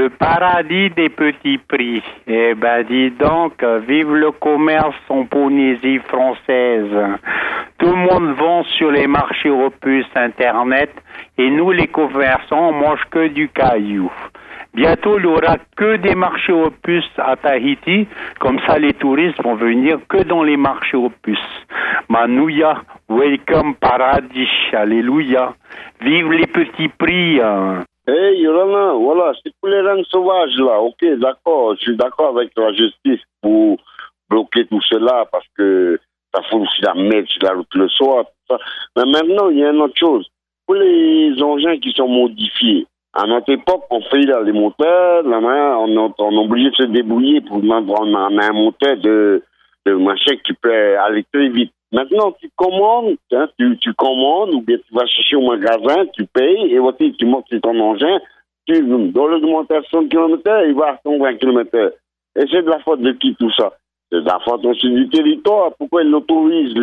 Le paradis des petits prix. Eh ben, dis donc, vive le commerce en Polynésie française. Tout le monde vend sur les marchés aux puces Internet et nous, les commerçants, on mange que du caillou. Bientôt, il n'y aura que des marchés aux puces à Tahiti. Comme ça, les touristes vont venir que dans les marchés aux puces. Manouya, welcome paradis, alléluia. Vive les petits prix. Hey, Yorana, voilà, c'est pour les reines sauvages, là. Ok, d'accord, je suis d'accord avec la justice pour bloquer tout cela parce que ça fout aussi la mettre sur la route le soir, tout ça. Mais maintenant, il y a une autre chose. Pour les engins qui sont modifiés, à notre époque, on fait là, les moteurs, là, on est obligé de se débrouiller pour prendre un moteur de machin qui peut aller très vite. Maintenant, tu commandes, hein, tu commandes, ou bien tu vas chercher au magasin, tu payes, et voici, tu montes sur ton engin, dans l'augmentation de kilomètres, il va à 120 km. Et c'est de la faute de qui tout ça? C'est de la faute aussi du territoire. Pourquoi ils autorisent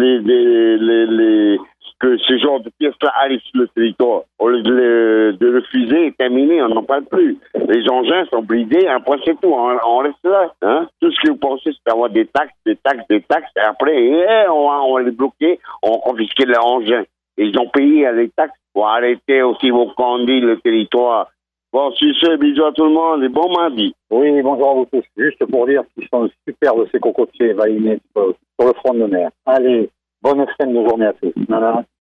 que ce genre de pièces-là arrivent sur le territoire? Au lieu de refuser, terminer, on n'en parle plus. Les engins sont bridés, après c'est tout, on reste là. Hein? Tout ce que vous pensez, c'est d'avoir des taxes, et après, on va les bloquer, on confisque les engins. Ils ont payé les taxes pour arrêter aussi vos conduits, le territoire. Bon, si c'est, bisous à tout le monde et bon mardi. Oui, bonjour à vous tous. Juste pour dire qu'ils sont superbes ces cocotiers valinés sur le front de mer. Allez, bonne fin de journée à tous. Voilà.